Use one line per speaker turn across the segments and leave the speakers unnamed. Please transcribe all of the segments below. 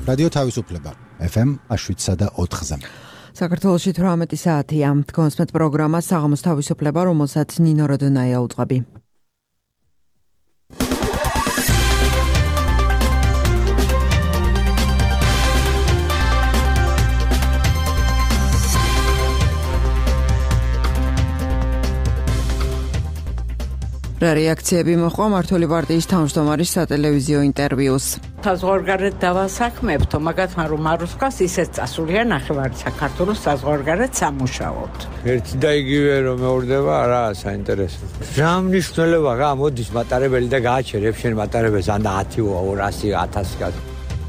რადიო თავისუფლება FM 7.4-ზე.
საქართველოში 18 საათია. თქვენს პროგრამა საღამოს თავისუფლება, რომელსაც ნინო როდონაია უძღვები. რა რეაქციები მოხდა მართული პარტიის თავმჯდომარის სატელევიზიო ინტერვიუს.
საზღვარგარეთ დავასაქმებთ, მაგათმა რომ მარუსკას ისეთ წასულია ნახევარი საქართველოს საზღვარგარეთ სამუშაოდ.
ერთი და იგივე რომ მეურდება, არა საინტერესო. რა მნიშვნელობა რა, მოდის მატარებელი და გააჩერებ შენ მატარებელს, ან 10 200 1000 გადა.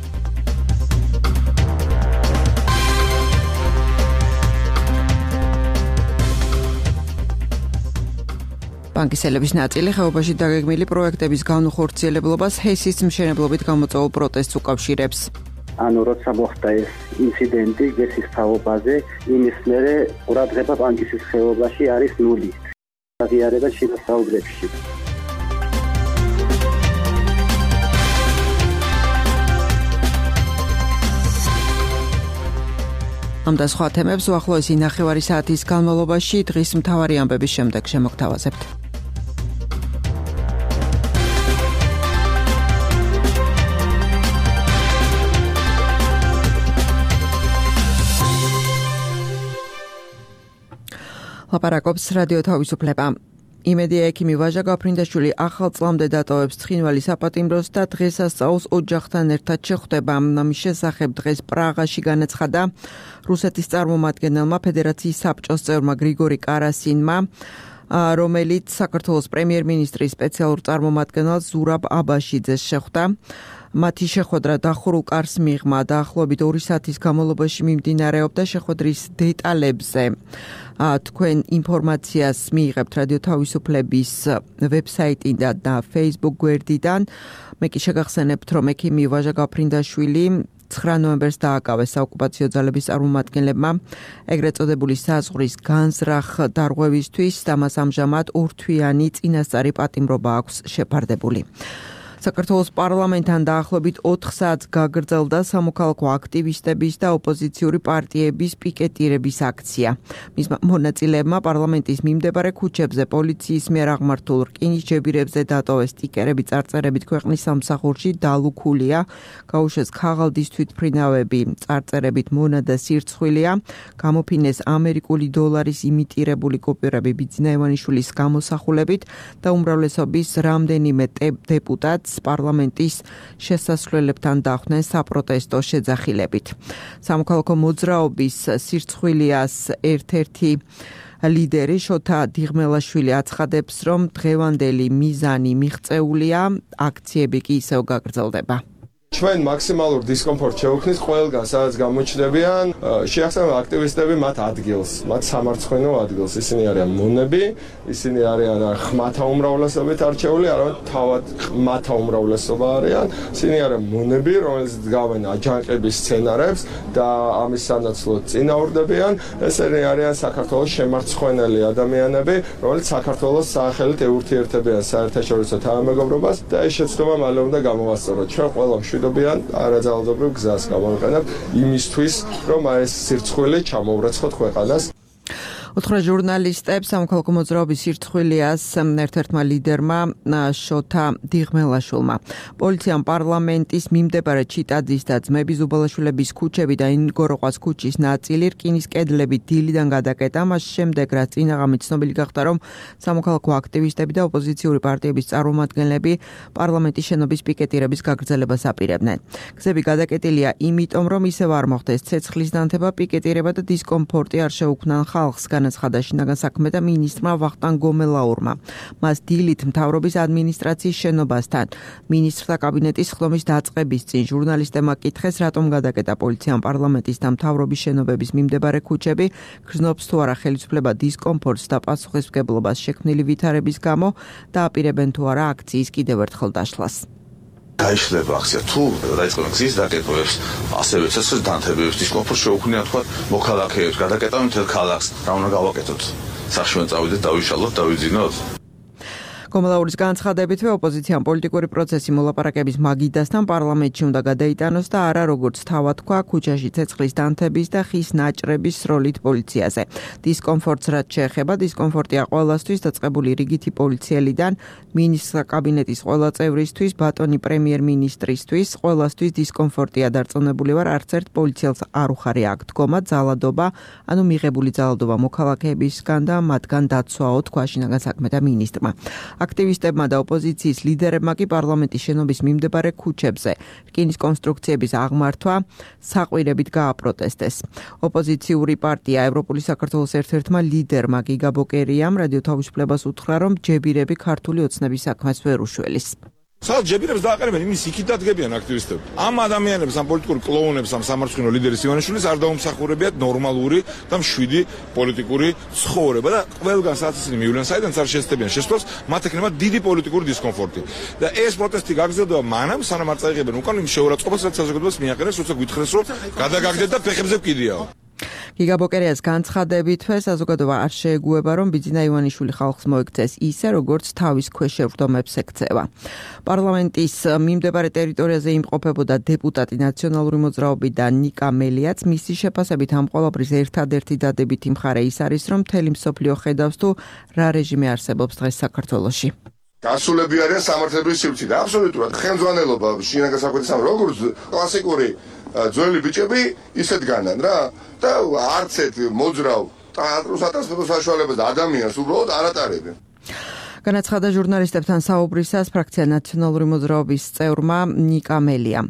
ბანკის ელების ნაწილი ხეობაში დაგეგმილი პროექტების განუხორციელებლობას ჰესის მშენებლობით გამოწვეულ პროტესტს უკავშირებს.
როცა მოხდა ეს ინციდენტი გესის თაობაზე, იმის მერე ყურადღება ბანკის ხეობაში არის ნული. აღიარება შინასაუბრებში. ამ და სხვა თემებს უახლოესი ნახევარი საათის განმავლობაში დღის მთავარი ამბების შემდეგ შემოგთავაზებთ. ლაპარაკობს რადიო თავისუფლება. იმედია ექიმი ვაჟა გაფრინდაშვილი ახალ წლამდე დატოვებს ცხინვალის საპატიმროს და დღესასწაულს ოჯახთან ერთად შეხვდება. ამის შესახებ დღეს პრაღაში განაცხადა რუსეთის წარმომადგენელმა ფედერაციის საბჭოს წევრმა გრიგორი კარასინმა, რომელიც საქართველოს პრემიერ-მინისტრის სპეციალურ წარმომადგენელს ზურაბ აბაშიძეს შეხვდა. მათი შეხვედრა დახურულ კარს მიღმა დაახლოებით 2 საათის განმავლობაში მიმდინარეობდა. შეხვედრის დეტალებზე თქვენ ინფორმაციას მიიღებთ რადიო თავისუფლების ვებსაიტიდან და Facebook გვერდიდან. მე კი შეგახსენებთ, რომ ექიმი ვაჟა გაფრინდაშვილი 9 ნოემბერს დააკავეს საოკუპაციო ძალების წარმომადგენლებმა ეგრეთ წოდებული საზღვრის განზრახ დარღვევისთვის და მას ამჟამად 2 თვიანი წინასწარი პატიმრობა აქვს შეფარდებული. საქართველოს პარლამენტთან დაახლოებით 4 საათს გაგრძელდა სამოქალაქო აქტივისტების და ოპოზიციური პარტიების პიკეტირების აქცია. მისმა მონაწილეებმა პარლამენტის მიმდებარე ქუჩებზე პოლიციის მიერ აღმართულ რკინის დატოვეს სტიკერები წარწერებით ქვეყნის სამსახურში დალუქულია, გაუშვეს ქაღალდის თვითმფრინავები წარწერებით მონა და სირცხვილია, გამოფინეს ამერიკული დოლარის იმიტირებული კოპიურები ბიძინა ივანიშვილის გამოსახულებით და უმრავლესობის რამდენიმე დეპუტატს პარლამენტის შესასვლელებთან დახვდნენ საპროტესტო შეძახილებით. სამოქალაქო მოძრაობის სირცხვილიას ერთ-ერთი ლიდერი შოთა დიღმელაშვილი აცხადებს, რომ დღევანდელი მიზანი მიღწეულია, აქციები კი ისევ გაგრძელდება.
ჩვენ მაქსიმალურ დისკომფორტს შევქმნით ყველგან, სადაც გამოჩნდებიან, შეახსენებთ აქტივისტები მათ ადგილს, მათ სამარცხვინო ადგილს. ისინი არიან მონები, ისინი არიან ხმათა უმრავლესობით არჩეული, არამედ თავად ხმათა უმრავლესობა არიან. ისინი არიან მონები, რომელიც დგავენ აჯანყების სცენარებს და ამის სანაცვლოდ წინააღმდეგებიან. ესენი არიან საქართველოს შემარცხვენელი ადამიანები, რომელიც საქართველოს სახელით ეურთიერთებიან საერთაშორისო თანამეგობრობას და ეს შეცდომა მალე უნდა გამოვასწოროთ. ჩვენ ყველა არაძალადობრივ გზას გამოვიყენებ იმისთვის, რომ ეს სირცხვილი ჩამოვრეცხოთ ქვეყანას.
უთხრა ჟურნალისტებს სამოქალაქო მოძრაობის სირცხვილიას ერთ-ერთმა ლიდერმა შოთა დიღმელაშვილმა. პოლიციამ პარლამენტის მიმდებარე ჩიტაძის და ძმები ზუბალაშვილების ქუჩები და ინგოროყვას ქუჩის ნაწილი რკინის კედლებით დილიდან გადაკეტა. მას შემდეგ, რაც წინაღამით ცნობილი გახდა, რომ სამოქალაქო აქტივისტები და ოპოზიციური პარტიების წარმომადგენლები პარლამენტის შენობის პიკეტირების გაგრძელებას აპირებდნენ. გზები გადაკეტილია იმიტომ, რომ ისევ არ მოხდეს ცეცხლის დანთება, პიკეტირება და დისკომფორტი არ შეუქმნან ხალხს. განაცხადა შინაგან საქმეთა მინისტრმა ვახტანგ გომელაურმა. მას დილით მთავრობის ადმინისტრაციის შენობასთან მინისტრთა კაბინეტის ხდომის დაწყების წინ ჟურნალისტებმა კითხეს, რატომ გადაკეტა პოლიციამ პარლამენტის და მთავრობის შენობების მიმდებარე ქუჩები, გრძნობს თუ არა ხელისუფლება დისკომფორტს და პასუხისმგებლობას შექმნილი ვითარების გამო და აპირებენ თუ არა აქციის კიდევ ერთხელ დაშლას.
გაიშლება აქცია თუ დაიწყებენ გზის დაკეტვებს, ასევე ცეცხლის დანთებებს, დისკომფორტს შეუქმნიან თქვა მოქალაქეებს, გადაკეტავენ მთელ ქალაქს, რა უნდა გავაკეთოთ? სახში უნდა წავიდეთ, დავიშალოთ, დავიძინოთ?
კომალაურის განცხადებითვე ოპოზიციამ პოლიტიკური პროცესი მოლაპარაკების მაგიდასთან პარლამენტში უნდა გადაიტანოს და არა როგორც თავად თქვა ქუჩაში ცეცხლის დანთების და ხის ნაჭრების სროლით პოლიციაზე. დისკომფორტს რაც შეეხება, დისკომფორტია ყველასთვის დაწყებული რიგითი პოლიციელიდან მინისტრთა კაბინეტის ყველა წევრისთვის, ბატონი პრემიერ-მინისტრისთვის, ყველასთვის დისკომფორტია დარწმუნებული ვარ, არც ერთ პოლიციელს არ უხარია აქ დგომა, ძალადობა, ანუ მიღებული ძალადობა მოქალაქეებისგან და მათგან დაცვაო, თქვა შინაგან საქმეთა მინისტრმა. აქტივისტებმა და ოპოზიციის ლიდერებმა კი პარლამენტის შენობის მიმდებარე ქუჩებზე რკინის კონსტრუქციების აღმართვა საყვირებით გააპროტესტეს. ოპოზიციური პარტია ევროპული საქართველოს ერთ-ერთმა ლიდერმა გიგა ბოკერიამ რადიო თავისუფლებას უთხრა, რომ ჯებირები ქართული ოცნების საქმეს ვერ უშველის.
სადაც ჯებირებს დააყენებენ, იმის იქით დადგებიან აქტივისტები. ამ ადამიანებს, ამ პოლიტიკური კლოუნებს, ამ სამარცხვინო ლიდერის ივანიშვილის არ დაუმსახურებიათ ნორმალური და მშვიდი პოლიტიკური ცხოვრება და ყველგან სადაც ისინი მივლენ, საიდანაც არ შეესწებიან შესვლას, მათ ექნება დიდი პოლიტიკური დისკომფორტი. და ეს პროტესტი გაგრძელდება მანამ, სანამ არ წაიღებენ უკან იმ შეურაცხყოფას, რაც საზოგადოებას მიაყენებს, როცა გითხრეს, რომ გადაგაგდეთ და ფეხებზე ვკიდიაო.
გიგა ბოკერიას განცხადებითვე საზოგადოება არ შეეგუება, რომ ბიძინა ივანიშვილი ხალხს მოექცეს ისე, როგორც თავის ქვეშ შევრდომებს ექცევა. პარლამენტის მიმდებარე ტერიტორიაზე იმყოფებოდა დეპუტატი ნაციონალური მოძრაობიდან ნიკა მელიაც, მისი შეფასებით ამ ყველაფრის ერთადერთი დადებითი მხარე ის არის, რომ მთელი მსოფლიო ხედავს თუ რა რეჟიმი არსებობს დღეს საქართველოში.
გასულები არიან სამართლებრივი სივრცე და აბსოლუტურად ხელმძღვანელობა შინაგან საქმეთა როგორც კლასიკური ძველი ბიჭები ისეთ განან რა და არც ერთ მოძრავ ტატროს ატარებს საშუალებას და ადამიანს უბრალოდ არ ატარებენ.
განაცხადა ჟურნალისტებთან საუბრისას ფრაქცია ნაციონალური მოძრაობის წევრმა ნიკა მელიამ.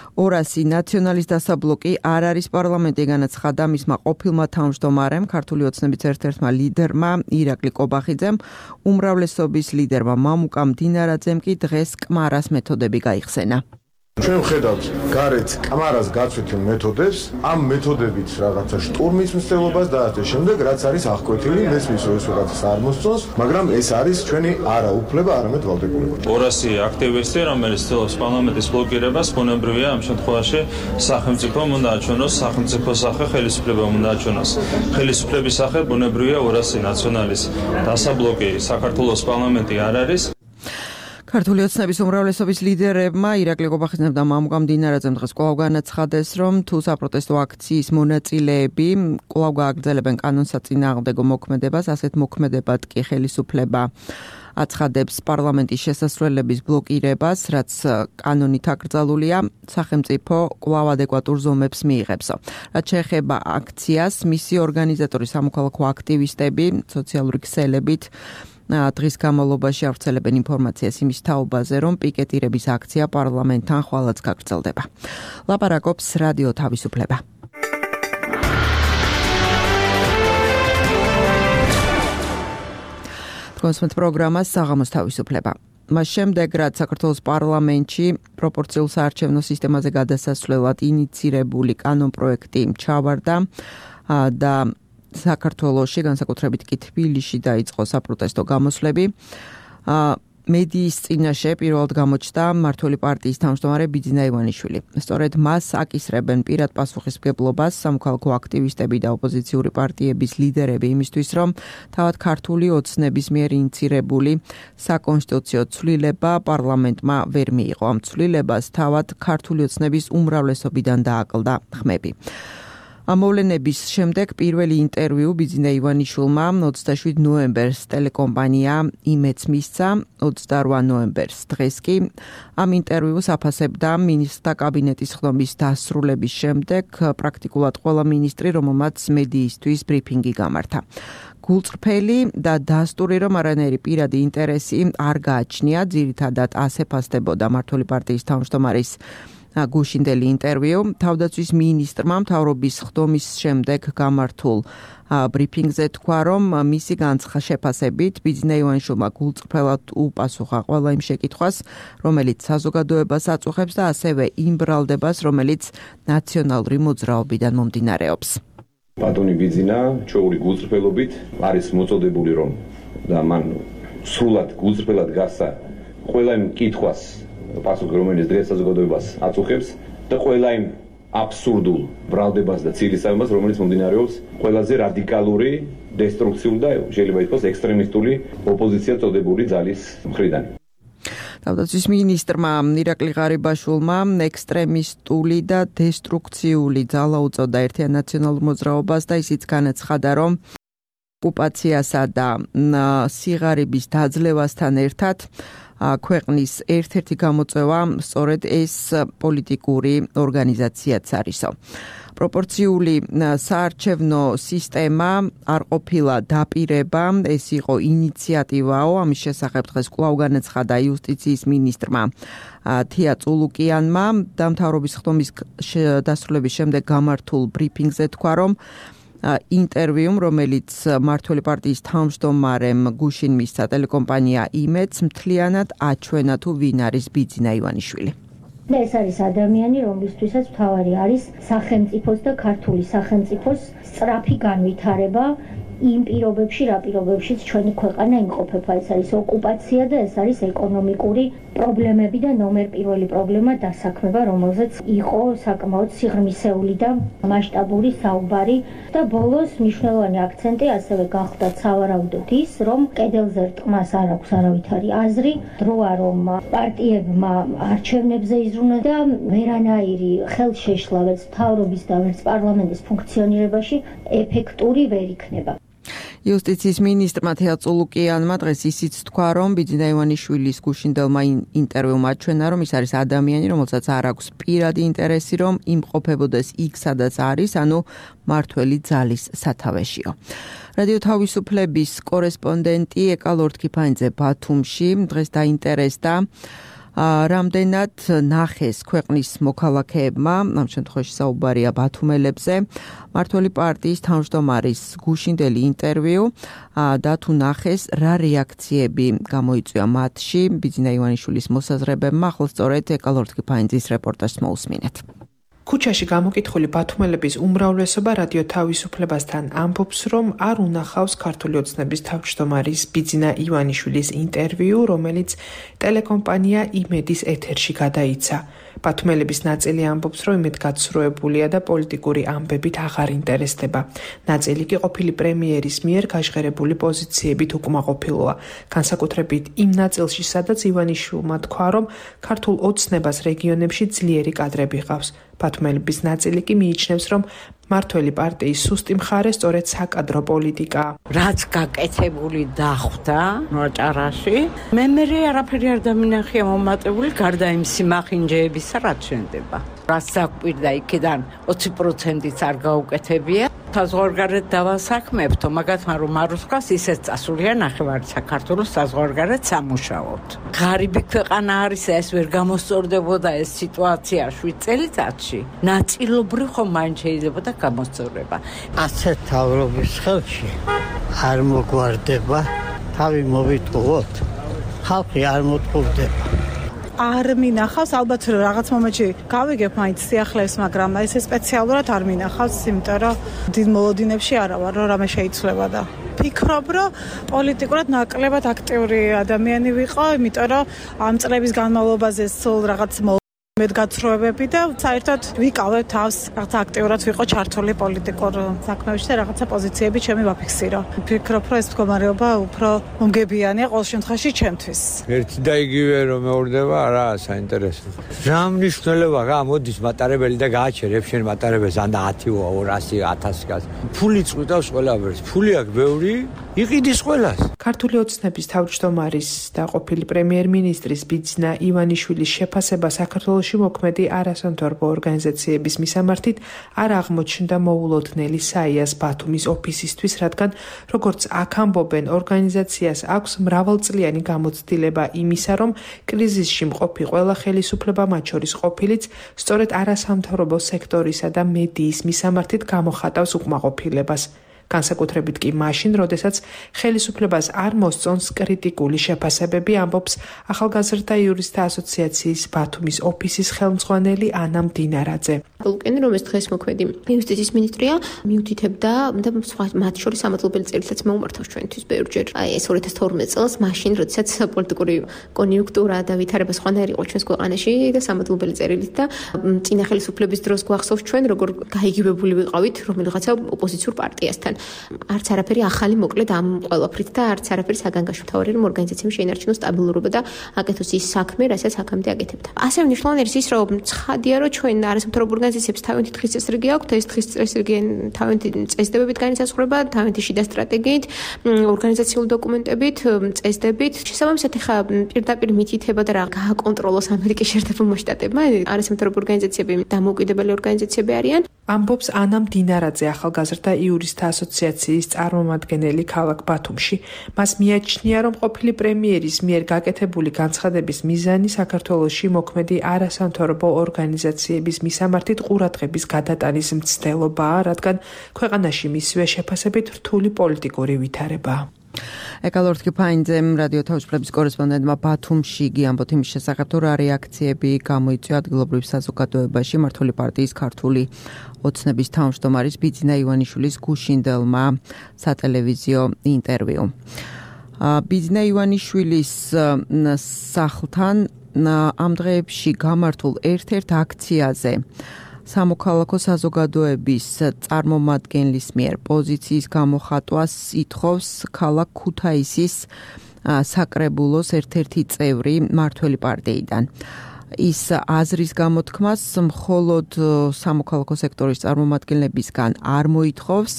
200 ნაციონალის დასაბლოკი არ არის პარლამენტი, განაცხადა მისმა ყოფილმა თავმჯდომარემ, ქართული ოცნების ერთ-ერთმა ლიდერმა ირაკლი კობახიძემ, უმრავლესობის ლიდერმა მამუკა მდინარაძემ კი დღეს კმარას მეთოდები გაიხსენა.
ჩვენ ვხედავთ გარეთ კმარას გაცვეთილ მეთოდებს, ამ მეთოდებით რაღაცა შტურმის მცდელობას და ასე შემდეგ, რაც არის აღკვეთილი, მესმის რომ ეს რაღაცას არ მოსწონს, მაგრამ ეს არის ჩვენი არა უფლება, არამედ ვალდებულება.
200 აქტივისტი, რომელიც ცდილობს პარლამენტის ბლოკირებას, ბუნებრივია ამ შემთხვევაში სახელმწიფომ უნდა აჩვენოს, სახელმწიფოს სახე ხელისუფლებამ უნდა აჩვენოს. ხელისუფლების სახე ბუნებრივია 200 ნაციონალის დასაბლოკი საქართველოს პარლამენტი არ არის.
ქართული ოცნების უმრავლესობის ლიდერებმა ირაკლი კობახიძემ და მამუკა მდინარაძემ დღეს კვლავ განაცხადეს, რომ თუ საპროტესტო აქციის მონაწილეები კვლავ გააგრძელებენ კანონსაწინააღმდეგო მოქმედებას, ასეთ მოქმედებად კი ხელისუფლება აცხადებს პარლამენტის შესასვლელების ბლოკირებას, რაც კანონით აკრძალულია, სახელმწიფო კვლავ ადეკვატურ ზომებს მიიღებსო. რაც შეეხება აქციას, მისი ორგანიზატორი სამოქალაქო აქტივისტები სოციალური ქსელებით დღის განმავლობაში ავრცელებენ ინფორმაციას იმის თაობაზე, რომ პიკეტირების აქცია პარლამენტთან ხვალაც გაგრძელდება. ლაპარაკობს რადიო თავისუფლება. კონსმეთ პროგრამას საღამოს თავისუფლება. მას შემდეგ, რაც საქართველოს პარლამენტში პროპორციულ საარჩევნო სისტემაზე გადასასვლელად ინიცირებული კანონპროექტი ჩავარდა და საქართველოში, განსაკუთრებით კი თბილისში დაიწყო საპროტესტო გამოსვლები. მედიის წინაშე პირველად გამოჩნდა მმართველი პარტიის თავმჯდომარე ბიძინა ივანიშვილი. სწორედ მას აკისრებენ პირად პასუხისმგებლობას სამოქალაქო აქტივისტები და ოპოზიციური პარტიების ლიდერები იმისთვის, რომ თავად ქართული ოცნების მიერ ინიცირებული საკონსტიტუციო ცვლილება პარლამენტმა ვერ მიიღო. ამ ცვლილებას თავად ქართული ოცნების უმრავლესობიდან დააკლდა ხმები. ამოვლენების შემდეგ პირველი ინტერვიუ ბიძინა ივანიშვილმა 27 ნოემბერს ტელეკომპანია იმედს მისცა, 28 ნოემბერს დღეს კი ამ ინტერვიუს აფასებდა მინისტრთა კაბინეტის ხდომის დასრულების შემდეგ პრაქტიკულად ყველა მინისტრი, რომელმაც მედიისთვის ბრიფინგი გამართა. გულწრფელი და დასტური, რომ არანაირი პირადი ინტერესი არ გააჩნია, ძირითადად ასეფასდებოდა მმართველი პარტიის თავმჯდომარის გუშინდელი ინტერვიუ თავდაცვის მინისტრმა მთავრობის ხდომის შემდეგ გამართულ ბრიფინგზე თქვა, რომ მისი განცხადებით ბიძინა ივანიშვილმა გულწრფელად უპასუხა ყველა იმ შეკითხვას, რომელიც საზოგადოებას აწუხებს და ასევე იმ ბრალდებას, რომელიც ნაციონალური მოძრაობიდან მომდინარეობს.
ბატონი ბიძინა ჩვეული გულწრფელობით არის მოწოდებული, რომ და მან სრულად გულწრფელად გასცა ყველა იმ კითხვას პასუხი, რომელიც დღეს საზოგადოებას აწუხებს და ყველა იმ აბსურდულ ბრალდებას და ცილისწამებას, რომელიც მომდინარეობს ყველაზე რადიკალური, დესტრუქციული და შეიძლება ითქვას ექსტრემისტული ოპოზიცია წოდებული ძალის მხრიდან.
თავდაცვის მინისტრმა ირაკლი ღარიბაშვილმა ექსტრემისტული და დესტრუქციული ძალა უწოდა ერთიან ნაციონალურ მოძრაობას და ისიც განაცხადა, რომ ოკუპაციასა და სიღარიბის დაძლევასთან ერთად ქვეყნის ერთ-ერთი გამოწვევა სწორედ ეს პოლიტიკური ორგანიზაციაც არისო. პროპორციული საარჩევნო სისტემა არ ყოფილა დაპირება, ეს იყო ინიციატივაო, ამის შესახებ დღეს კვლავ განაცხადა იუსტიციის მინისტრმა თია წულუკიანმა, დამთავრების ხდომის დასრულების შემდეგ გამართულ ბრიფინგზე თქვა, რომ ინტერვიუმ, რომელიც მმართველი პარტიის თავმჯდომარემ გუშინ მისცა ტელეკომპანია იმედს, მთლიანად აჩვენა თუ ვინ არის ბიძინა ივანიშვილი.
და ეს არის ადამიანი, რომლისთვისაც მთავარი არის სახელმწიფოს და ქართული სახელმწიფოს სწრაფი განვითარება იმ პირობებში, რა პირობებშიც ჩვენი ქვეყანა იმყოფება. ეს არის ოკუპაცია და ეს არის ეკონომიკური პრობლემები და ნომერ პირველი პრობლემა დასაქმება, რომელზეც იყო საკმაოდ სიღრმისეული და მასშტაბური საუბარი და ბოლოს მნიშვნელოვანი აქცენტი ასევე გახდა სავარაუდოდ ის, რომ კედელზე რტმას არ აქვს არავითარი აზრი, დროა რომ პარტიებმა არჩევნებზე იზრუნოს და ვერანაირი ხელშეშლა ვერც მთავრობის და ვერც პარლამენტის ფუნქციონირებაში ეფექტური ვერ იქნება.
იუსტიციის მინისტრმა თია წულუკიანმა დღეს ისიც თქვა, რომ ბიძინა ივანიშვილის გუშინდელმა ინტერვიუმ აჩვენა, რომ ის არის ადამიანი, რომელსაც არ აქვს პირადი ინტერესი, რომ იმყოფებოდეს იქ, სადაც არის, ანუ მმართველი ძალის სათავეშიო. რადიო თავისუფლების კორესპონდენტი ეკა ლორთქიფანიძე ბათუმში დღეს დაინტერესდა რამდენად ნახეს ქვეყნის მოქალაქეებმა, ამ შემთხვევაში საუბარია ბათუმელებზე, მმართველი პარტიის თავმჯდომარის გუშინდელი ინტერვიუ და თუ ნახეს რა რეაქციები გამოიწვია მათში ბიძინა ივანიშვილის მოსაზრებებმა, ახლა სწორედ ეკა ლორთქიფანიძის რეპორტაჟს მოусმინეთ.
ქუჩაში გამოკითხული ბათუმელების უმრავლესობა რადიო თავისუფლებასთან ამბობს, რომ არ უნახავს ქართული ოცნების თავმჯდომარის ბიძინა ივანიშვილის ინტერვიუ, რომელიც ტელეკომპანია იმედის ეთერში გადაიცა. ბათუმელების ნაწილი ამბობს, რომ იმედგაცრუებულია და პოლიტიკური ამბებით აღარ ინტერესდება. ნაწილი კი ყოფილი პრემიერის მიერ გაჟღერებული პოზიციებით უკმაყოფილოა. განსაკუთრებით იმ ნაწილში, სადაც ივანიშვილმა თქვა, რომ ქართულ ოცნებას რეგიონებში ძლიერი კადრები ჰყავს. ბათუმელების ნაწილი კი მიიჩნევს, რომ მმართველი პარტიის სუსტი მხარე სწორედ საკადრო პოლიტიკაა.
რაც გაკეთებული დახვდა ნოჭარაში, მე არაფერი არ დამინახია მომატებული, გარდა იმ სიმახინჯეებისა, რაც შენდება. რაც საკვირდა იქიდან 20%-იც არ გაუკეთებია. საზღვარგარეთ დავასაქმებთო, მაგათმა რომ არ უსვას, ისეთ წასულია ნახევარი საქართველოს საზღვარგარეთ სამუშაოდ. ღარიბი ქვეყანა არის, ეს ვერ გამოსწორდებოდა ეს სიტუაცია 7 წელიწადში. ნაწილობრივ ხომ მაინც შეიძლება და გამოსწორება.
ასეთ თავრობის ხელში არ მოგვარდება, თავი მოვიტყუოთ, ხალხი არ მოთხოვდება.
არ მინახავს, ალბათ რაღაც მომენტში გავიგებ მაინც სიახლეს, მაგრამ ეს სპეციალურად არ მინახავს, იმიტომ რომ დიდ მოლოდინებში არა ვარ, რომ რამე შეიცვლება და ფიქრობ, რომ პოლიტიკურად ნაკლებად აქტიური ადამიანი ვიყო, იმიტომ რომ ამ წლების განმავლობაში სულ რაღაც მედგაცრუებები და საერთოდ ვიკავებ თავს, რაღაცა აქტიურად ვიყო ჩართული პოლიტიკურ საქმეებში და რაღაცა პოზიციები ჩემი ვაფიქსირო. ვფიქრობ, რომ ეს მდგომარეობა უფრო მომგებიანია ყოველ შემთხვევაში ჩემთვის.
ერთი და იგივე რომ მეორდება, არა საინტერესო. რა მნიშვნელობა გამოდის მატარებელი და გააჩერებ შენ მატარებელს ან 10, 200, 1000 კაც. ფული წვიტავს ყველაფერს. ფული აქვს ბევრი, იყიდის ყველას.
ქართული ოცნების თავმჯდომარის და ყოფილი პრემიერ-მინისტრის ბიძინა ივანიშვილის შეფასება საქართველოში მოქმედი არასამთავრობო ორგანიზაციების მისამართით არ აღმოჩნდა მოულოდნელი საიას ბათუმის ოფისისთვის, რადგან როგორც აქ ამბობენ, ორგანიზაციას აქვს მრავალწლიანი გამოცდილება იმისა, რომ კრიზისში მყოფი ყველა ხელისუფლება, მათ შორის ყოფილიც, სწორედ არასამთავრობო სექტორისა და მედიის მისამართით გამოხატავს უკმაყოფილებას.
განსაკუთრებით კი მაშინ, როდესაც ხელისუფლებას არ მოსწონს კრიტიკული შეფასებები, ამბობს ახალგაზრდა იურისტთა ასოციაციის ბათუმის ოფისის ხელმძღვანელი ანა მდინარაძე.
Ლუკენი, რომელიც დღეს მოქმედი იუსტიციის მინისტრია, მიუთითებდა და მათ შორის სამართლებრივ წერილსაც მეუმართავს ჩვენთვის ბევრჯერ. ეს 2012 წელს, მაშინ, როდესაც პოლიტიკური კონიუნქტურა და ვითარება სხვანაირი იყო ჩვენს ქვეყანაში და სამართლებრივ წერილით და წინა ხელისუფლების დროს გვახსოვს ჩვენ, როგორ გაიგივებული ვიყავით რომელიღაცა ოპოზიციურ პარტიასთან. არც არაფერი ახალი მოკლედ ამ ყველაფრით და არც არაფერი საგანგაშო მთავარი რომ ორგანიზაციამ შეინარჩუნოს სტაბილურობა და აკეთოს ის საქმე, რასაც აქამდე აკეთებდა. ასევე მნიშვნელოვანი არის ის, რომ ცხადია, რომ ჩვენ არასამთავრობო ორგანიზაციებს თავიანთი დღის წესრიგი აქვთ, ეს დღის წესრიგი თავიანთი წესდებებით განისაზღვრება, თავიანთი შიდა სტრატეგიით, ორგანიზაციული დოკუმენტებით, წესდებით. შესაბამისად, ხა პირდაპირ მითითება და რა გააკონტროლოს ამერიკის შეერთებულმა შტატებმა, არასამთავრობო ორგანიზაციები დამოუკიდებელი ორგანიზაციები არიან.
ამბობს ანა მდინარაძე, ახალგაზრდა იურისტთა ასოციაციის წარმომადგენელი ქალაქ ბათუმში. მას მიაჩნია, რომ ყოფილი პრემიერის მიერ გაკეთებული განცხადების მიზანი საქართველოში მოქმედი არასამთავრობო ორგანიზაციების მისამართით ყურადღების გადატანის მცდელობაა, რადგან ქვეყანაში მისივე შეფასებით რთული პოლიტიკური ვითარებაა.
ეკალორთკი ფაინძემ რადიო თავისუფლების კორესპონდენტმა ბათუმში გიამბოთ იმის შესახებ, თუ რა რეაქციები გამოიწვია ადგილობრივ საზოგადოებაში მმართველი პარტიის ქართული ოცნების თავმჯდომარის ბიძინა ივანიშვილის გუშინდელმა სატელევიზიო ინტერვიუ. ბიძინა ივანიშვილის სახლთან ამ დღეებში გამართულ ერთ-ერთ აქციაზე სამოქალაქო საზოგადოების წარმომადგენლის მიერ პოზიციის გამოხატვას ითხოვს ქალაქ ქუთაისის საკრებულოს ერთ-ერთი წევრი მმართველი პარტიიდან. ის აზრის გამოთქმას მხოლოდ სამოქალაქო სექტორის წარმომადგენლებისგან არ მოითხოვს.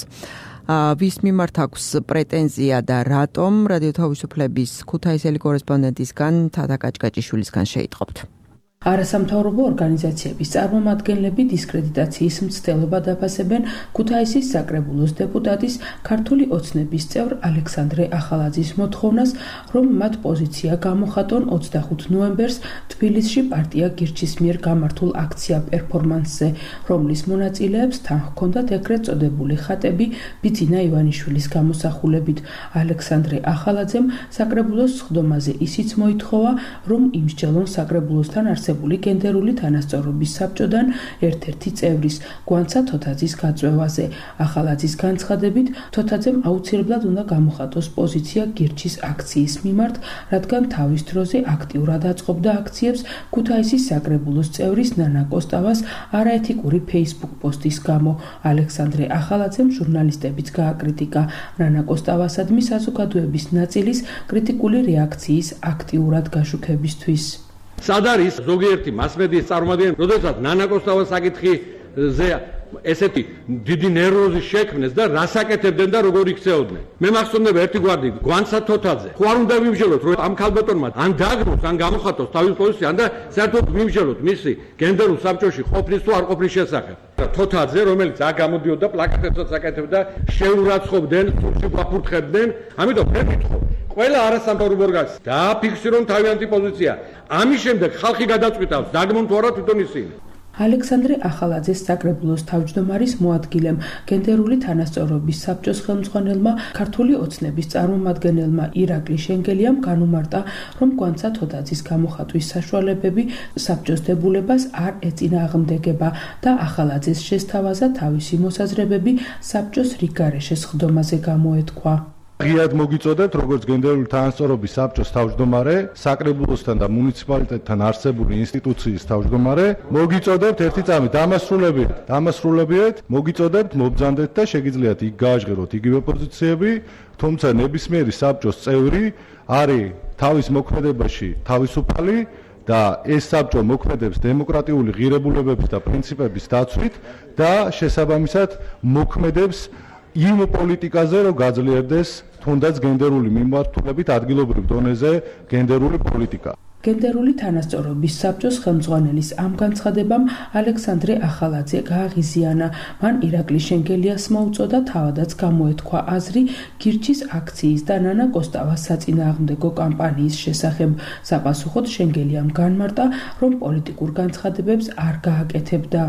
ვის მიმართ აქვს პრეტენზია და რატომ? რადიო თავისუფლების ქუთაისელი კორესპონდენტისგან თათა კაჭკაჭიშვილისგან შეიტყობთ.
არასამთავრობო ორგანიზაციების წარმომადგენლები დისკრედიტაციის მცდელობა დაფასებენ ქუთაისის საკრებულოს დეპუტატის ქართული ოცნების წევრ ალექსანდრე ახალაძის მოთხოვნას, რომ მათ პოზიცია გამოხატონ 25 ნოემბერს თბილისში პარტია გირჩის მიერ გამართულ აქცია პერფორმანსზე, რომლის მონაწილეებს თან ჰქონდათ ეგრეთ წოდებული ხატები ბიძინა ივანიშვილის გამოსახულებით. ალექსანდრე ახალაძემ საკრებულოს სხდომაზე ისიც მოითხოვა, რომ იმსჯელონ საკრებულოსთან არსებულ გენდერული თანასწორობის საბჭოდან ერთ-ერთი წევრის გვანცა თოთაძის გაწვევაზე. ახალაძის განცხადებით, თოთაძემ აუცილებლად უნდა გამოხატოს პოზიცია გირჩის აქციის მიმართ, რადგან თავის დროზე აქტიურად აწყობდა აქციებს ქუთაისის საკრებულოს წევრის ნანა კოსტავას არაეთიკური Facebook პოსტის გამო. ალექსანდრე ახალაძემ ჟურნალისტებიც გააკრიტიკა ნანა კოსტავასადმი საზოგადოების ნაწილის კრიტიკული რეაქციის აქტიურად გაშუქებისთვის.
სად არის ზოგიერთი მასმედიის წარმომადგენელი, როდესაც ნანა კოსტავას საკითხზე ესეთი დიდი ნერვოზი შექმნეს და რას აკეთებდნენ და როგორ იქცეოდნენ. მე მახსოვდება ერთი გვარდი გვანცა თოთაძე. ხო არ უნდა ვიმსჯელოთ, რომ ამ ქალბატონმა ან დააგროს, ან გამოხატოს თავის პოზიცია, ან და საერთოდ ვიმსჯელოთ მისი გენდერულ საბჭოში ყოფნის თუ არ ყოფნის შესახებ. თოთაძე, რომელიც აქ გამოდიოდა პლაკატებსაც აკეთებდა, შეურაცხყოფდნენ, სულში გვაფურთხებდნენ, ამიტომ მე ვიტყობ ყველა არასამთავრობო ორგანიზაცია დააფიქსირონ თავიანთი პოზიცია. ამის შემდეგ ხალხი გადაწყვიტავს, დაგმონ თუ არა თვითონ ისინი.
ალექსანდრე ახალაძეს საკრებულოს თავმჯდომარის მოადგილემ, გენდერული თანასწორობის საბჭოს ხელმძღვანელმა, ქართული ოცნების წარმომადგენელმა ირაკლი შენგელიამ განუმარტა, რომ გვანცა თოთაძის გამოხატვის საშუალებები საბჭოს დებულებას არ ეწინააღმდეგება და ახალაძეს შესთავაზა თავისი მოსაზრებები საბჭოს რიგგარეშე სხდომაზე გამოეთქვა.
ღიად მოგიწოდეთ, როგორც გენდერული თანასწორობის საბჭოს თავმჯდომარე, საკრებულოსთან და მუნიციპალიტეტთან არსებული ინსტიტუციის თავმჯდომარე, მოგიწოდებთ ერთი წამი დამასრულებიეთ, მოგიწოდებთ, მობრძანდეთ და შეგიძლიათ იქ გააჟღეროთ იგივე პოზიციები, თუმცა ნებისმიერი საბჭოს წევრი არის თავის მოქმედებაში თავისუფალი და ეს საბჭო მოქმედებს დემოკრატიული ღირებულებების და პრინციპების დაცვით და შესაბამისად მოქმედებს იმ პოლიტიკაზე, რომ გაძლიერდეს თუნდაც გენდერული მიმართულებით ადგილობრივ დონეზე გენდერული პოლიტიკა.
გენდერული თანასწორობის საბჭოს ხელმძღვანელის ამ განცხადებამ ალექსანდრე ახალაძე გააღიზიანა. მან ირაკლი შენგელიას მოუწოდა თავადაც გამოეთქვა აზრი გირჩის აქციის და ნანა კოსტავას საწინააღმდეგო კამპანიის შესახებ. საპასუხოდ შენგელიამ განმარტა, რომ პოლიტიკურ განცხადებებს არ გააკეთებდა.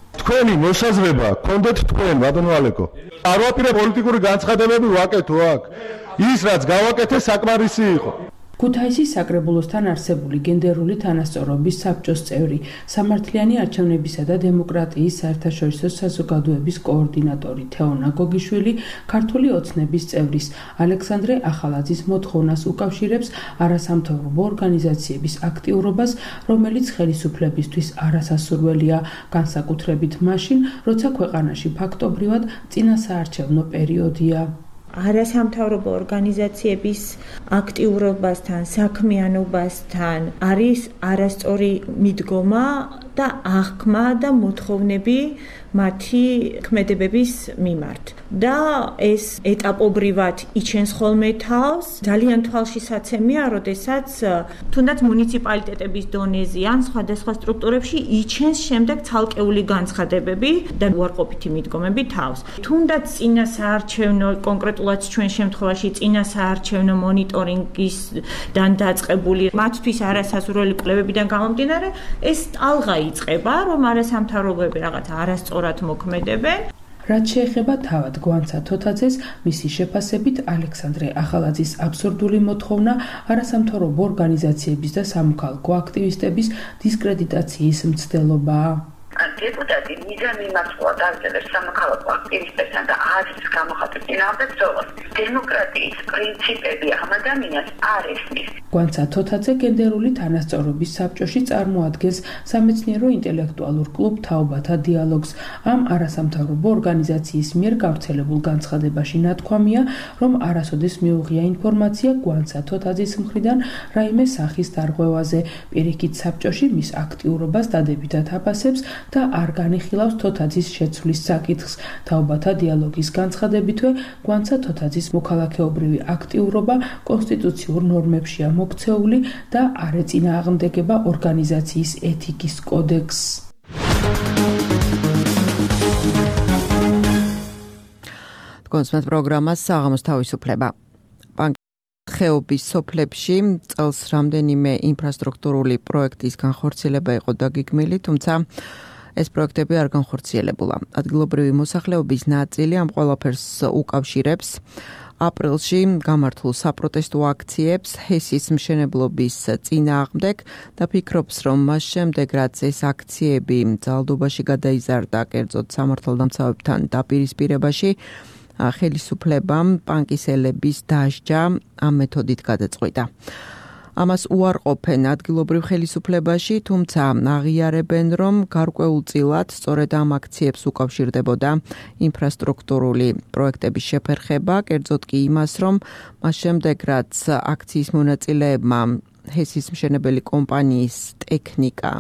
თქვენი მოსაზრება გქონდეთ თქვენ ბატონო ალეკო. არ ვაპირებ პოლიტიკური განცხადებები ვაკეთო აქ. ის რაც გავაკეთე საკმარისი იყო.
ქუთაისის საკრებულოსთან არსებული გენდერული თანასწორობის საბჭოს წევრი, სამართლიანი არჩევნებისა და დემოკრატიის საერთაშორისო საზოგადოების კოორდინატორი თეონა გოგიშვილი ქართული ოცნების წევრის ალექსანდრე ახალაძის მოთხოვნას უკავშირებს არასამთავრობო ორგანიზაციების აქტიურობას, რომელიც ხელისუფლებისთვის არასასურველია, განსაკუთრებით მაშინ, როცა ქვეყანაში ფაქტობრივად წინასაარჩევნო პერიოდია.
არასამთავრობო ორგანიზაციების აქტიურობასთან, საქმიანობასთან არის არასწორი მიდგომა და აღქმა და მოთხოვნები მათი ქმედებების მიმართ. და ეს ეტაპობრივად იჩენს ხოლმე თავს. ძალიან თვალშისაცემია, როდესაც თუნდაც მუნიციპალიტეტების დონეზე ან სხვადასხვა სტრუქტურებში იჩენს შემდეგ ცალკეული განცხადებები და უარყოფითი მიდგომები თავს. თუნდაც წინასაარჩევნო კონკრეტულად ჩვენ შემთხვევაში წინასაარჩევნო მონიტორინგისგან დაწყებული მათთვის არასასურველი კვლევებიდან გამომდინარე, ეს ტალღა იწყება, რომ არასამთავრობოები რაღაცა არასწორად მოქმედებენ.
რაც შეეხება თავად გვანცა თოთაძეს, მისი შეფასებით ალექსანდრე ახალაძის აბსურდული მოთხოვნა არასამთავრობო ორგანიზაციების და სამოქალაქო აქტივისტების დისკრედიტაციის მცდელობაა.
დეპუტატი მიზანმიმართულად აგრძელებს სამოქალაქო აქტივისტებთან და არის გამოხატვის წინააღმდეგ ბრძოლას. დემოკრატიის პრინციპები ამ ადამიანს არ ესმის.
გვანცა თოთაძე გენდერული თანასწორობის საბჭოში წარმოადგენს სამეცნიერო ინტელექტუალურ კლუბ თაობათა დიალოგს. ამ არასამთავრობო ორგანიზაციის მიერ გავრცელებულ განცხადებაში ნათქვამია, რომ არასოდეს მიუღია ინფორმაცია გვანცა თოთაძის მხრიდან რაიმე სახის დარღვევაზე. პირიქით საბჭოში მის აქტიურობას დადებითად აფასებს და არ განიხილავს თოთაძის შეცვლის საკითხს. თაობათა დიალოგის განცხადებითვე გვანცა თოთაძის მოქალაქეობრივი აქტიურობა კონსტიტუციურ ნორმებშია მოქცეული და არ ეწინააღმდეგება ორგანიზაციის ეთიკის კოდექსს.
კონსმეთ პროგრამას საღამოს თავისუფლება. ხეობის სოფლებში წელს რამდენიმე ინფრასტრუქტურული პროექტის განხორციელება იყო დაგეგმილი, თუმცა ეს პროექტები არ განხორციელებულა. ადგილობრივი მოსახლეობის ნაწილი ამ ყველაფერს უკავშირებს აპრილში გამართულ საპროტესტო აქციებს ჰესის მშენებლობის წინააღმდეგ და ფიქრობს, რომ მას შემდეგ, რაც ეს აქციები ძალადობაში გადაიზარდა, კერძოდ სამართალდამცავებთან დაპირისპირებაში, ხელისუფლებამ პანკისელების დასჯა ამ მეთოდით გადაწყვიტა. ამას უარყოფენ ადგილობრივ ხელისუფლებაში, თუმცა აღიარებენ, რომ გარკვეულწილად სწორედ ამ აქციებს უკავშირდებოდა ინფრასტრუქტურული პროექტების შეფერხება, კერძოდ კი იმას, რომ მას შემდეგ, რაც აქციის მონაწილეებმა ჰესის მშენებელი კომპანიის ტექნიკა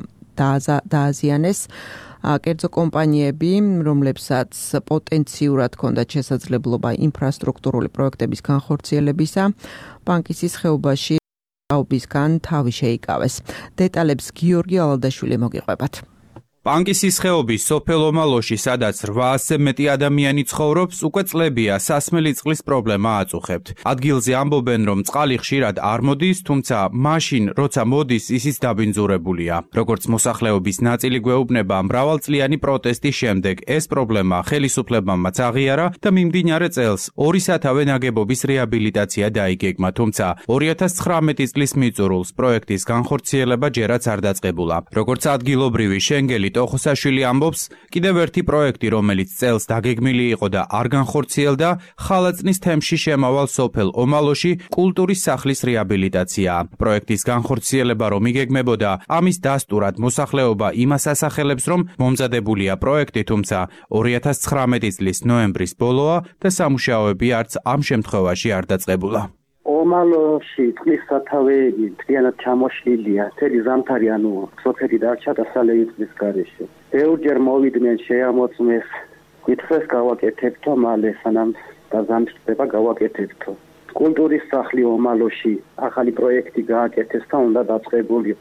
დააზიანეს, კერძო კომპანიები, რომლებსაც პოტენციურად ჰქონდათ შესაძლებლობა ინფრასტრუქტურული პროექტების განხორციელებისა, პანკისის ხეობაში აუბისგან თავი შეიკავეს. დეტალებს გიორგი ალადაშვილი მოგიყვებათ.
პანკისის ხეობის სოფელ ომალოში, სადაც 800-ზე მეტი ადამიანი ცხოვრობს, უკვე წლებია სასმელი წყლის პრობლემა აწუხებთ. ადგილზე ამბობენ, რომ წყალი ხშირად არ მოდის, თუმცა მაშინ, როცა მოდის, ისიც დაბინძურებულია. როგორც მოსახლეობის ნაწილი გვეუბნება, მრავალწლიანი პროტესტის შემდეგ ეს პრობლემა ხელისუფლებამაც აღიარა და მიმდინარე წელს 2 სათავე ნაგებობის რეაბილიტაცია დაიგეგმა, თუმცა 2019 წლის მიწურულს პროექტის განხორციელება ჯერაც არ დაწყებულა. როგორც ადგილობრივი შენგელი ოხოსაშვილი ამბობს, კიდევ ერთი პროექტი, რომელიც წელს დაგეგმილი იყო და არ განხორციელდა, ხალაწნის თემში შემავალ სოფელ ომალოში კულტურის სახლის რეაბილიტაციაა. პროექტის განხორციელება რომ იგეგმებოდა, ამის დასტურად მოსახლეობა იმას ასახელებს, რომ მომზადებულია პროექტი, თუმცა 2019 წლის ნოემბრის ბოლოა და სამუშაოები არც ამ შემთხვევაში არ დაწყებულა.
ომალოში წყლის სათავეები მთლიანად ჩამოშლილია, მთელი ზამთარი, ანუ სოფელი დარჩა და სალევი წყლის გარეშე. ბევრჯერ მოვიდნენ შეამოწმეს, გითხრეს გავაკეთებთო მალე, სანამ დაზამთრდება გავაკეთებთო. კულტურის სახლი ომალოში ახალი პროექტი გააკეთეს და უნდა დაწყებულიყო.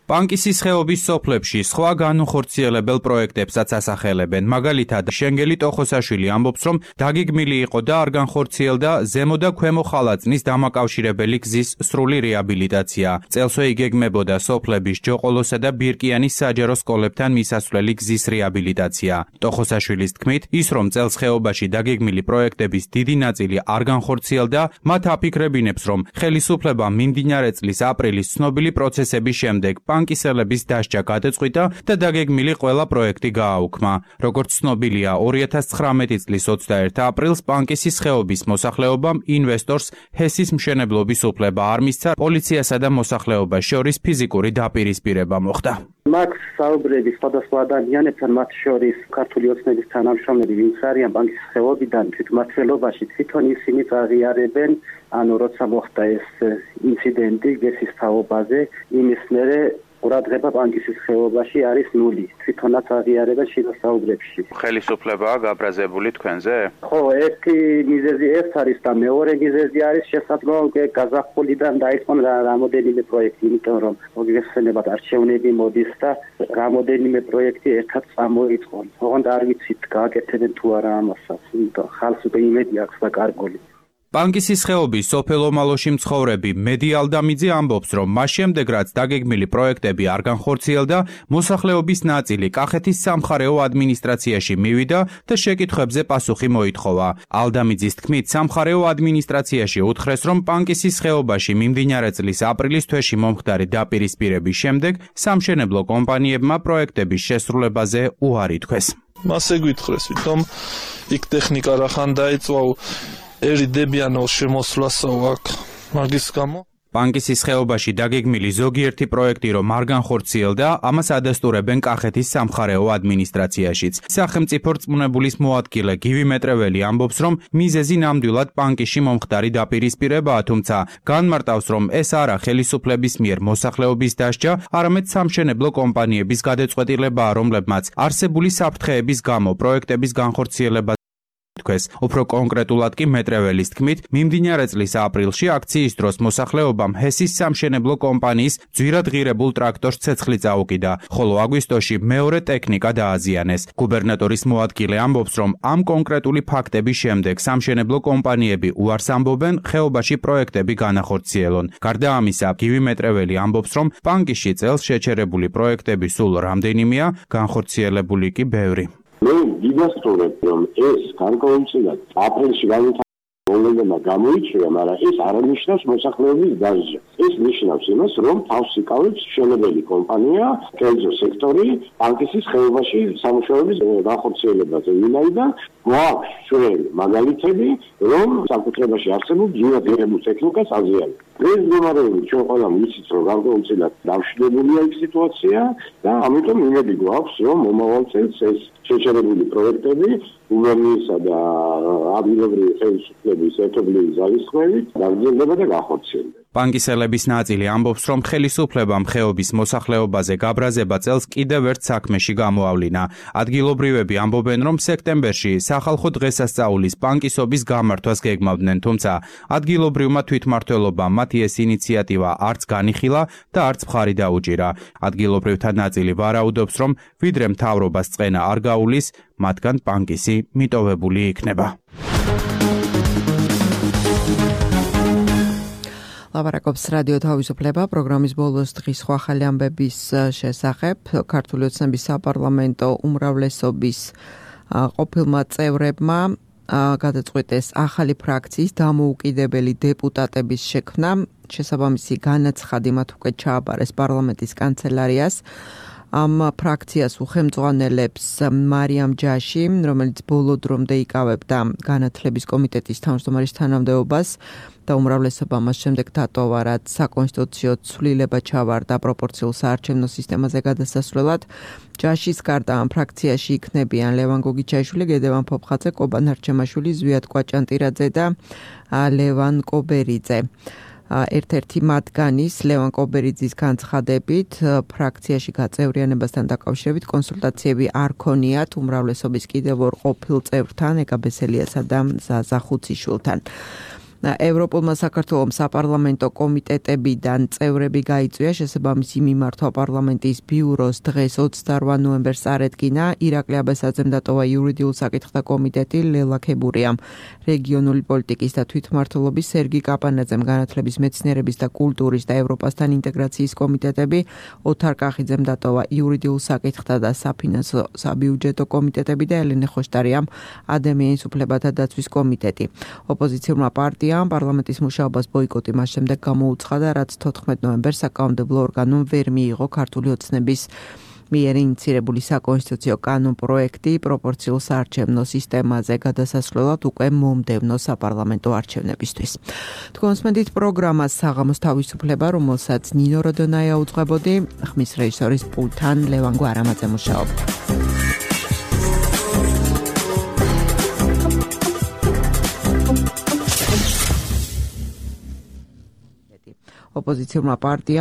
პანკისის ხეობის სოფლებში სხვა განუხორციელებელ პროექტებსაც ასახელებენ. მაგალითად, შენგელი ტოხოსაშვილი ამბობს, რომ დაგეგმილი იყო და არ განხორციელდა ზემო და ქვემო ხალაწნის დამაკავშირებელი გზის სრული რეაბილიტაცია. წელსვე იგეგმებოდა სოფლების ჯოყოლოსა და ბირკიანის საჯარო სკოლებთან მისასვლელი გზის რეაბილიტაცია. ტოხოსაშვილის თქმით, ის რომ წელს ხეობაში დაგეგმილი პროექტების დიდი ნაწილი არ განხორციელდა, მათ აფიქრებინებს, რომ ხელისუფლებამ მიმდინარე წლის აპრილის ცნობილი პროცესების შემდეგ პანკისელების დასჯა გადაწყვიტა და დაგეგმილი ყველა პროექტი გააუქმა. როგორც ცნობილია, 2019 წლის 21 აპრილს პანკისის ხეობის მოსახლეობამ ინვესტორს ჰესის მშენებლობის უფლება არ მისცა, პოლიციასა და მოსახლეობას შორის ფიზიკური დაპირისპირება მოხდა.
მათ საუბრები სხვადასხვა ადამიანებთან, მათ შორის ქართული ოცნების თანამშრომლები, ვინც არიან პანკისის ხეობიდან, თვითმმართველობაში თვითონ ისინი აღიარებენ, ანუ როცა მოხდა ეს ინციდენტი გესის თაობაზე, იმის მერე ყურადღება პანკისის ხეობაში არის ნული. თვითონაც აღიარებენ შიდა საუბრებში.
ხელისუფლებაა გაბრაზებული თქვენზე?
ხო, ერთი მიზეზი ეს არის და მეორე მიზეზი არის შესაძლოა უკვე გაზაფხულიდან დაიწყონ რამოდენიმე პროექტი, იმიტომ რომ მოგეხსენებათ არჩევნები მოდის და რამოდენიმე პროექტი ერთად წამოიწყონ. ოღონდ არ ვიცით გააკეთებენ თუ არა ამასაც, იმიტომ ხალხს უკვე იმედი აქვს საკარგული.
პანკისის ხეობის სოფელ ომალოში მცხოვრები მედი ალდამიძე ამბობს, რომ მას შემდეგ რაც დაგეგმილი პროექტები არ განხორციელდა, მოსახლეობის ნაწილი კახეთის სამხარეო ადმინისტრაციაში მივიდა და შეკითხვებზე პასუხი მოითხოვა. ალდამიძის თქმით, სამხარეო ადმინისტრაციაში უთხრეს, რომ პანკისის ხეობაში მიმდინარე წლის აპრილის თვეში მომხდარი დაპირისპირების შემდეგ სამშენებლო კომპანიებმა პროექტების შესრულებაზე უარი თქვეს.
მასე გითხრეს, რომ იქ ტექნიკა რახან დაიწვა ერიდებიანო შემოსვლასო აქ მაგის გამო
პანკისის ხეობაში დაგეგმილი ზოგიერთი პროექტი რომ არ განხორციელდა, ამას ადასტურებენ კახეთის სამხარეო ადმინისტრაციაშიც. სახელმწიფო რწმუნებულის მოადგილე გივი მეტრეველი ამბობს, რომ მიზეზი ნამდვილად პანკისში მომხდარი დაპირისპირებაა, თუმცა განმარტავს, რომ ეს არა ხელისუფლების მიერ მოსახლეობის დასჯა, არამედ სამშენებლო კომპანიების გადაწყვეტილებაა, რომლებმაც არსებული საფრთხეების გამო პროექტების განხორციელება თქვეს. უფრო კონკრეტულად კი მეტრეველის თქმით, მიმდინარე წლის აპრილში აქციის დროს მოსახლეობამ ჰესის სამშენებლო კომპანიის ძვირადღირებულ ტრაქტორს ცეცხლი წაუკიდა, ხოლო აგვისტოში მეორე ტექნიკა დააზიანეს. გუბერნატორის მოადგილე ამბობს, რომ ამ კონკრეტული ფაქტების შემდეგ სამშენებლო კომპანიები უარს ამბობენ ხეობაში პროექტები განახორციელონ. გარდა ამისა, გივი მეტრეველი ამბობს, რომ პანკისში წელს შეჩერებული პროექტები სულ რამდენიმეა, განხორციელებული კი ბევრი.
მე გიგასწორებ, რომ ეს გარკვეულწილად აპრილში განვითარებულმა გამოიწვია, მაგრამ ეს არ ნიშნავს მოსახლეობის დასჯას. ეს ნიშნავს იმას, რომ თავს იკავებს მშენებელი კომპანია, კერძო სექტორი პანკისის ხეობაში სამუშაოების განხორციელებაზე, ვინაიდან გვაქვს ჩვენ მაგალითები, რომ საკუთრებაში არსებულ ძვირადღირებულ ტექნიკას აზიანებს. ეს მდგომარეობით ჩვენ ყველამ ვიცით, რომ გარკვეულწილად დამშვიდებულია იქ სიტუაცია და ამიტომ იმედი გვაქვს, რომ მომავალ წელს ეს შეჩერებული პროექტები გუბერნიისა და ადგილობრივი ხელისუფლების ერთობლივი ძალისხმევით გაგრძელდება და განხორციელდება.
პანკისელების ნაწილი ამბობს, რომ ხელისუფლებამ ხეობის მოსახლეობაზე გაბრაზება წელს კიდევ ერთ საქმეში გამოავლინა. ადგილობრივები ამბობენ, რომ სექტემბერში სახალხო დღესასწაულის პანკისობის გამართვას გეგმავდნენ, თუმცა ადგილობრივმა თვითმმართველობამ მათი ეს ინიციატივა არც განიხილა და არც მხარი დაუჭირა. ადგილობრივთა ნაწილი ვარაუდობს, რომ ვიდრე მთავრობას წყენა არ გაუვლის, მათგან პანკისი მიტოვებული იქნება.
ლაპარაკობს რადიო თავისუფლება პროგრამის ბოლოს დღის სხვა ახალი ამბების შესახებ. ქართული ოცნების საპარლამენტო უმრავლესობის ყოფილმა წევრებმა გადაწყვიტეს ახალი ფრაქციის დამოუკიდებელი დეპუტატების შექმნა. შესაბამისი განაცხადი მათ უკვე ჩააბარეს პარლამენტის კანცელარიას. ამ ფრაქციას უხელმძღვანელებს მარიამ ჯაში, რომელიც ბოლო დრომდე იკავებდა განათლების კომიტეტის თავმჯდომარის თანამდებობას და უმრავლესობა მას შემდეგ დატოვა, რაც საკონსტიტუციო ცვლილება ჩავარდა პროპორციულ საარჩევნო სისტემაზე გადასასვლელად. ჯაშის გარდა ამ ფრაქციაში იქნებიან ლევან გოგიჩაიშვილი, გედევან ფოფხაძე, კობან არჩემაშვილი, ზვიად კვაჭანტირაძე და ლევან კობერიძე. ერთ-ერთი მათგანის ლევან კობერიძის განცხადებით ფრაქციაში გაწევრიანებასთან დაკავშირებით კონსულტაციები არ ქონიათ უმრავლესობის კიდევ ორ ყოფილ წევრთან, ეკა ბესელიასა და ზაზა ხუციშვილთან. ევროპულმა საქართველოს საპარლამენტო კომიტეტებიდან წევრები გაიწვია შესაბამისი მიმართვა პარლამენტის ბიუროს დღეს 28 ნოემბერს წარედგინა ირაკლი აბესაძემ დატოვა იურიდიულ საკითხთა კომიტეტი ლელა ქებურიამ რეგიონული პოლიტიკის და თვითმმართველობის სერგი კაპანაძემ განათლების მეცნიერების და კულტურის და ევროპასთან ინტეგრაციის კომიტეტები ოთარ კახიძემ დატოვა იურიდიულ საკითხთა და საფინანსო საბიუჯეტო კომიტეტები და ელენე ხოშტარიამ ადამიანის უფლებათა დაცვის კომიტეტი ოპოზიციურმა პარტიამ პარლამენტის მუშაობას ბოიკოტი მას შემდეგ გამოუცხადა რაც 14 ნოემბერს საკანონმდებლო ორგანომ ვერ მიიღო ქართული ოცნების მიერ ინიცირებული საკონსტიტუციო კანონპროექტი პროპორციულ საარჩევნო სისტემაზე გადასასვლელად უკვე მომდევნო საპარლამენტო არჩევნებისთვის. თქვენს მედით პროგრამას საღამოს თავისუფლება, რომელსაც ნინო როდონაია უძღვებოდი, ხმის რეჟისორის პულტთან ლევან გვარამაძე მუშაობდა. ოპოზიციურმა პარტიამ